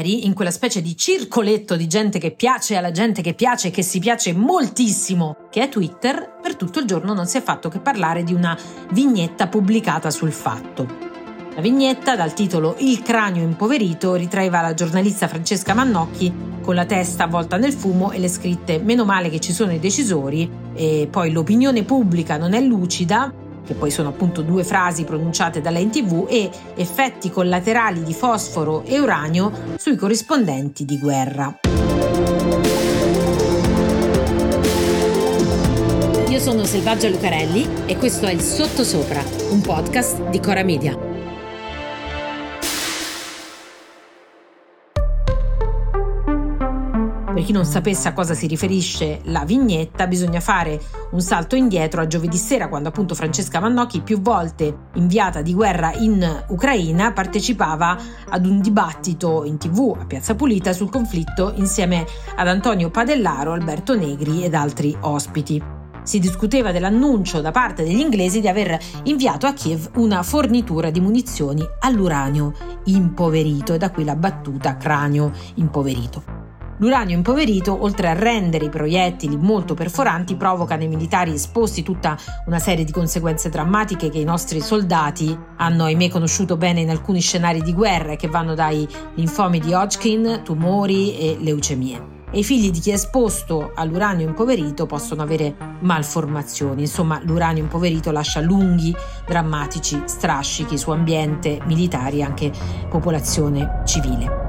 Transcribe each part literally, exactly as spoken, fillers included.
ieri, in quella specie di circoletto di gente che piace alla gente che piace e che si piace moltissimo, che è Twitter, per tutto il giorno non si è fatto che parlare di una vignetta pubblicata sul Fatto. La vignetta, dal titolo Il cranio impoverito, ritraeva la giornalista Francesca Mannocchi con la testa avvolta nel fumo e le scritte "Meno male che ci sono i decisori", e poi "L'opinione pubblica non è lucida", che poi sono appunto due frasi pronunciate da lei in tv, e "Effetti collaterali di fosforo e uranio sui corrispondenti di guerra". Io sono Selvaggia Lucarelli e questo è il Sottosopra, un podcast di Cora Media. Per chi non sapesse a cosa si riferisce la vignetta, bisogna fare un salto indietro a giovedì sera, quando appunto Francesca Mannocchi, più volte inviata di guerra in Ucraina, partecipava ad un dibattito in tv a Piazza Pulita sul conflitto insieme ad Antonio Padellaro, Alberto Negri ed altri ospiti. Si discuteva dell'annuncio da parte degli inglesi di aver inviato a Kiev una fornitura di munizioni all'uranio impoverito, e da qui la battuta cranio impoverito. L'uranio impoverito, oltre a rendere i proiettili molto perforanti, provoca nei militari esposti tutta una serie di conseguenze drammatiche che i nostri soldati hanno ahimè conosciuto bene in alcuni scenari di guerra, e che vanno dai linfomi di Hodgkin, tumori e leucemie. E i figli di chi è esposto all'uranio impoverito possono avere malformazioni. Insomma, l'uranio impoverito lascia lunghi, drammatici strascichi su ambiente, militari e anche popolazione civile.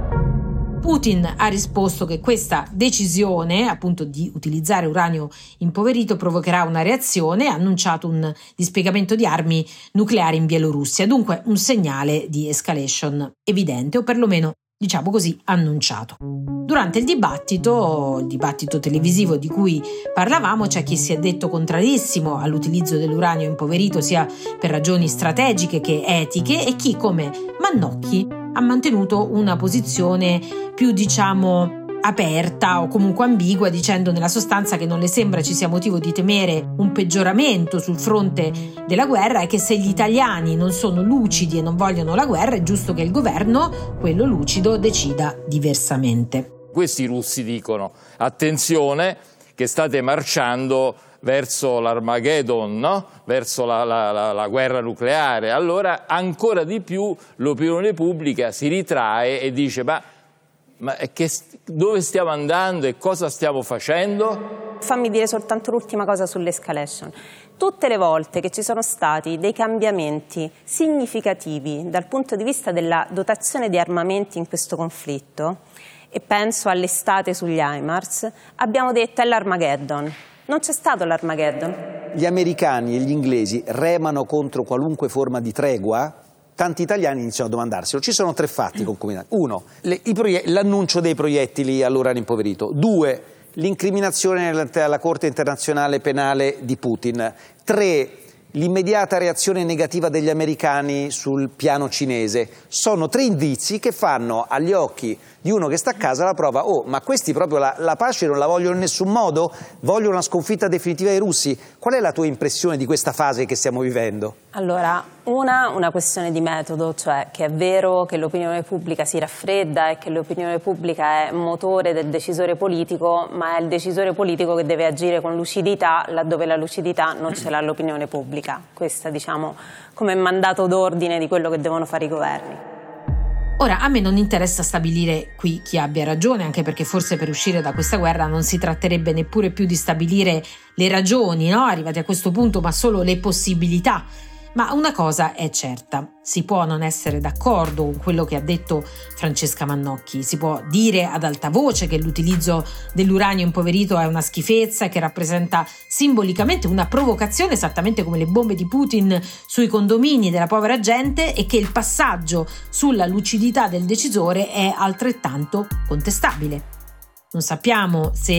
Putin ha risposto che questa decisione, appunto di utilizzare uranio impoverito, provocherà una reazione e ha annunciato un dispiegamento di armi nucleari in Bielorussia, dunque un segnale di escalation evidente, o perlomeno, diciamo così, annunciato. Durante il dibattito, il dibattito televisivo di cui parlavamo, c'è chi si è detto contrarissimo all'utilizzo dell'uranio impoverito sia per ragioni strategiche che etiche, e chi, come Mannocchi, ha mantenuto una posizione più, diciamo, aperta o comunque ambigua, dicendo nella sostanza che non le sembra ci sia motivo di temere un peggioramento sul fronte della guerra, e che se gli italiani non sono lucidi e non vogliono la guerra è giusto che il governo, quello lucido, decida diversamente. Questi russi dicono: attenzione che state marciando verso l'Armageddon, no? Verso la, la, la, la guerra nucleare. Allora ancora di più l'opinione pubblica si ritrae e dice: ma, ma che, dove stiamo andando e cosa stiamo facendo? Fammi dire soltanto l'ultima cosa sull'escalation. Tutte le volte che ci sono stati dei cambiamenti significativi dal punto di vista della dotazione di armamenti in questo conflitto, e penso all'estate sugli HIMARS, abbiamo detto è l'Armageddon. Non c'è stato l'Armageddon. Gli americani e gli inglesi remano contro qualunque forma di tregua. Tanti italiani iniziano a domandarselo. Ci sono tre fatti concomitanti. Uno, le, i proie- l'annuncio dei proiettili all'uranio impoverito. Due, l'incriminazione alla Corte internazionale penale di Putin. Tre, l'immediata reazione negativa degli americani sul piano cinese. Sono tre indizi che fanno agli occhi di uno che sta a casa la prova: oh, ma questi proprio la, la pace non la vogliono in nessun modo? Vogliono una sconfitta definitiva dei russi? Qual è la tua impressione di questa fase che stiamo vivendo? Allora, una, una questione di metodo, cioè che è vero che l'opinione pubblica si raffredda e che l'opinione pubblica è motore del decisore politico, ma è il decisore politico che deve agire con lucidità laddove la lucidità non ce l'ha l'opinione pubblica. Questa, diciamo, come mandato d'ordine di quello che devono fare i governi. Ora, a me non interessa stabilire qui chi abbia ragione, anche perché forse per uscire da questa guerra non si tratterebbe neppure più di stabilire le ragioni, no? Arrivati a questo punto, ma solo le possibilità. Ma una cosa è certa, si può non essere d'accordo con quello che ha detto Francesca Mannocchi, si può dire ad alta voce che l'utilizzo dell'uranio impoverito è una schifezza, che rappresenta simbolicamente una provocazione, esattamente come le bombe di Putin sui condomini della povera gente, e che il passaggio sulla lucidità del decisore è altrettanto contestabile. Non sappiamo se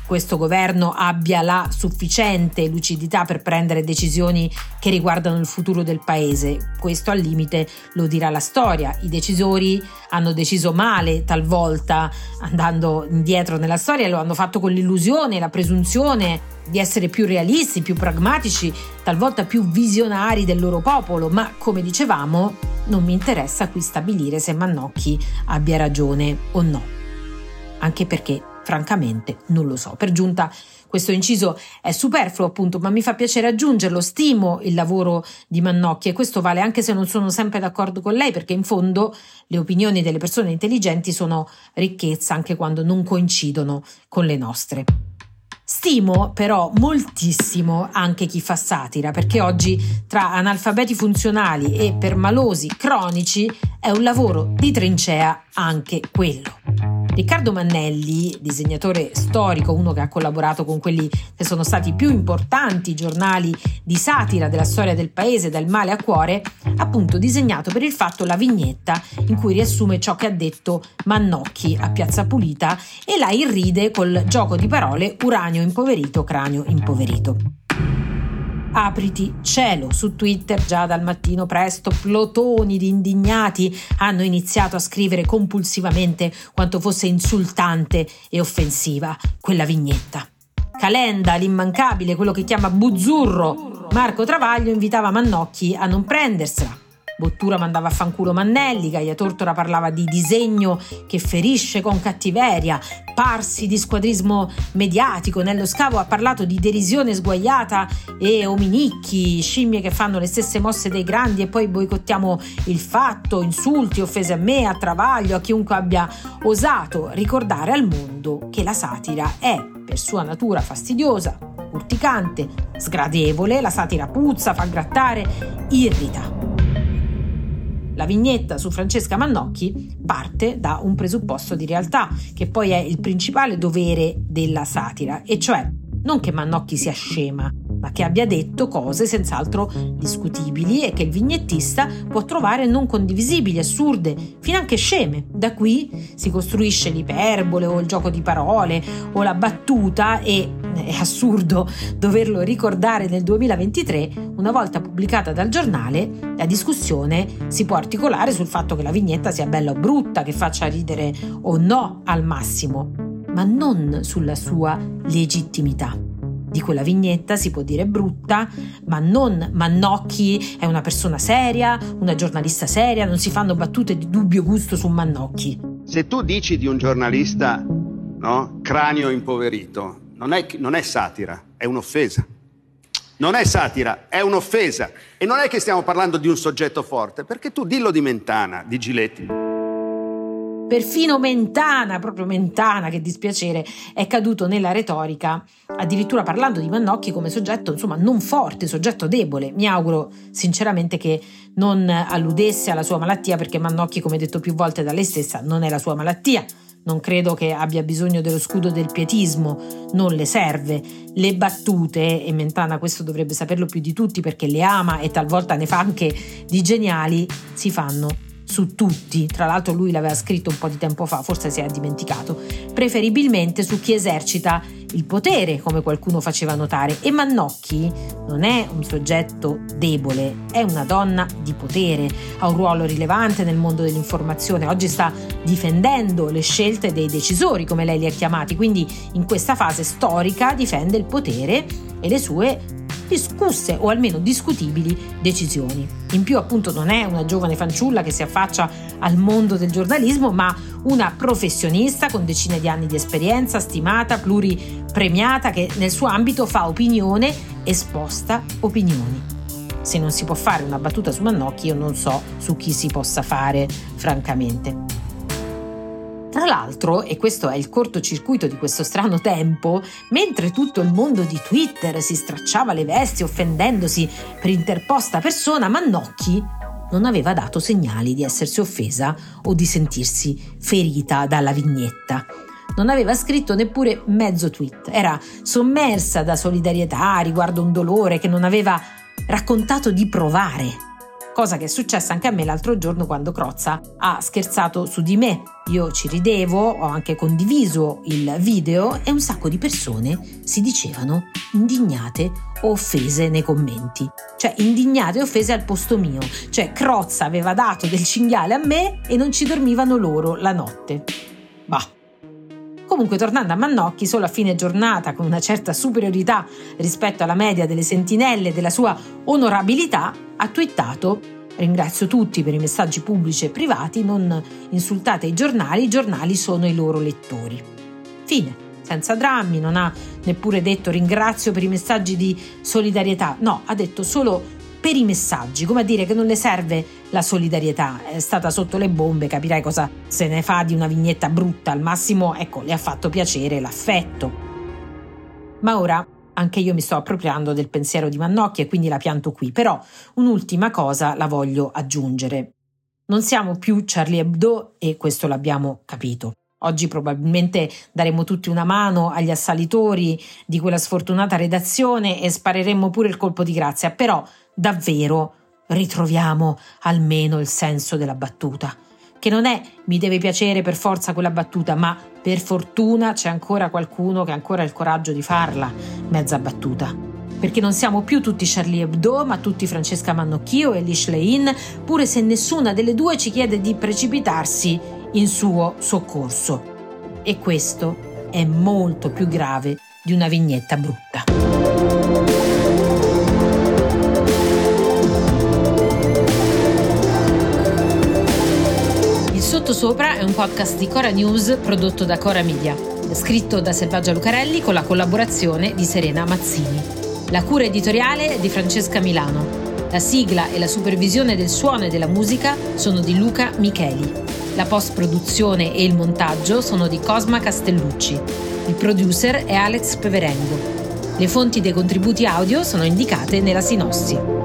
questo governo abbia la sufficiente lucidità per prendere decisioni che riguardano il futuro del paese. Questo al limite lo dirà la storia. I decisori hanno deciso male talvolta, andando indietro nella storia, lo hanno fatto con l'illusione, la presunzione di essere più realisti, più pragmatici, talvolta più visionari del loro popolo, ma come dicevamo non mi interessa qui stabilire se Mannocchi abbia ragione o no, anche perché francamente non lo so. Per giunta questo inciso è superfluo appunto, ma mi fa piacere aggiungerlo. Stimo il lavoro di Mannocchi e questo vale anche se non sono sempre d'accordo con lei, perché in fondo le opinioni delle persone intelligenti sono ricchezza anche quando non coincidono con le nostre. Stimo però moltissimo anche chi fa satira, perché oggi tra analfabeti funzionali e permalosi cronici è un lavoro di trincea anche quello. Riccardo Mannelli, disegnatore storico, uno che ha collaborato con quelli che sono stati i più importanti giornali di satira della storia del paese, dal Male a Cuore, ha appunto disegnato per Il Fatto la vignetta in cui riassume ciò che ha detto Mannocchi a Piazza Pulita e la irride col gioco di parole uranio impoverito, cranio impoverito. Apriti cielo, su Twitter già dal mattino presto plotoni di indignati hanno iniziato a scrivere compulsivamente quanto fosse insultante e offensiva quella vignetta. Calenda, l'immancabile, quello che chiama Buzzurro, Marco Travaglio invitava Mannocchi a non prendersela. Bottura mandava a fanculo Mannelli, Gaia Tortora parlava di disegno che ferisce con cattiveria, Parsi di squadrismo mediatico, Nello Scavo ha parlato di derisione sguaiata e ominicchi, scimmie che fanno le stesse mosse dei grandi e poi boicottiamo Il Fatto, insulti, offese a me, a Travaglio, a chiunque abbia osato ricordare al mondo che la satira è per sua natura fastidiosa, urticante, sgradevole, la satira puzza, fa grattare, irrita. La vignetta su Francesca Mannocchi parte da un presupposto di realtà, che poi è il principale dovere della satira, e cioè non che Mannocchi sia scema, ma che abbia detto cose senz'altro discutibili e che il vignettista può trovare non condivisibili, assurde, finanche sceme. Da qui si costruisce l'iperbole o il gioco di parole o la battuta e è assurdo doverlo ricordare nel duemilaventitré, una volta pubblicata dal giornale, la discussione si può articolare sul fatto che la vignetta sia bella o brutta, che faccia ridere o no al massimo, ma non sulla sua legittimità. Di quella vignetta si può dire brutta, ma non Mannocchi è una persona seria, una giornalista seria, non si fanno battute di dubbio gusto su Mannocchi. Se tu dici di un giornalista, no, cranio impoverito, non è, non è satira, è un'offesa. Non è satira, è un'offesa. E non è che stiamo parlando di un soggetto forte, perché tu dillo di Mentana, di Giletti. Perfino Mentana, proprio Mentana, che dispiacere, è caduto nella retorica, addirittura parlando di Mannocchi come soggetto, insomma, non forte, soggetto debole. Mi auguro sinceramente che non alludesse alla sua malattia, perché Mannocchi, come detto più volte da lei stessa, non è la sua malattia. Non credo che abbia bisogno dello scudo del pietismo, non le serve. Le battute, e Mentana questo dovrebbe saperlo più di tutti perché le ama e talvolta ne fa anche di geniali, si fanno su tutti. Tra l'altro lui l'aveva scritto un po' di tempo fa, forse si è dimenticato, preferibilmente su chi esercita il potere, come qualcuno faceva notare. E Mannocchi non è un soggetto debole, è una donna di potere, ha un ruolo rilevante nel mondo dell'informazione, oggi sta difendendo le scelte dei decisori, come lei li ha chiamati, quindi in questa fase storica difende il potere e le sue discusse o almeno discutibili decisioni. In più appunto non è una giovane fanciulla che si affaccia al mondo del giornalismo, ma una professionista con decine di anni di esperienza, stimata, pluripremiata, che nel suo ambito fa opinione e sposta opinioni. Se non si può fare una battuta su Mannocchi, io non so su chi si possa fare, francamente. Tra l'altro, e questo è il cortocircuito di questo strano tempo, mentre tutto il mondo di Twitter si stracciava le vesti offendendosi per interposta persona, Mannocchi non aveva dato segnali di essersi offesa o di sentirsi ferita dalla vignetta. Non aveva scritto neppure mezzo tweet, era sommersa da solidarietà riguardo un dolore che non aveva raccontato di provare. cosa che è successa anche a me l'altro giorno quando Crozza ha scherzato su di me. Io ci ridevo, ho anche condiviso il video e un sacco di persone si dicevano indignate o offese nei commenti. Cioè indignate e offese al posto mio. Cioè Crozza aveva dato del cinghiale a me e non ci dormivano loro la notte. Bah. Comunque, tornando a Mannocchi, solo a fine giornata, con una certa superiorità rispetto alla media delle sentinelle e della sua onorabilità, ha twittato: ringrazio tutti per i messaggi pubblici e privati, non insultate i giornali, i giornali sono i loro lettori. Fine, senza drammi, non ha neppure detto ringrazio per i messaggi di solidarietà, no, ha detto solo per i messaggi, come a dire che non le serve la solidarietà, è stata sotto le bombe, capirai cosa se ne fa di una vignetta brutta, al massimo, ecco, le ha fatto piacere l'affetto. Ma ora anche io mi sto appropriando del pensiero di Mannocchi e quindi la pianto qui, però un'ultima cosa la voglio aggiungere. Non siamo più Charlie Hebdo e questo l'abbiamo capito. Oggi probabilmente daremo tutti una mano agli assalitori di quella sfortunata redazione e spareremo pure il colpo di grazia, però davvero ritroviamo almeno il senso della battuta, che non è mi deve piacere per forza quella battuta, ma per fortuna c'è ancora qualcuno che ha ancora il coraggio di farla, mezza battuta. Perché non siamo più tutti Charlie Hebdo, ma tutti Francesca Mannocchio e Lish Lein, pure se nessuna delle due ci chiede di precipitarsi in suo soccorso. E questo è molto più grave di una vignetta brutta. Il Sottosopra è un podcast di Cora News prodotto da Cora Media, scritto da Selvaggia Lucarelli con la collaborazione di Serena Mazzini. La cura editoriale è di Francesca Milano. La sigla e la supervisione del suono e della musica sono di Luca Micheli. La post-produzione e il montaggio sono di Cosma Castellucci. Il producer è Alex Peverengo. Le fonti dei contributi audio sono indicate nella sinossi.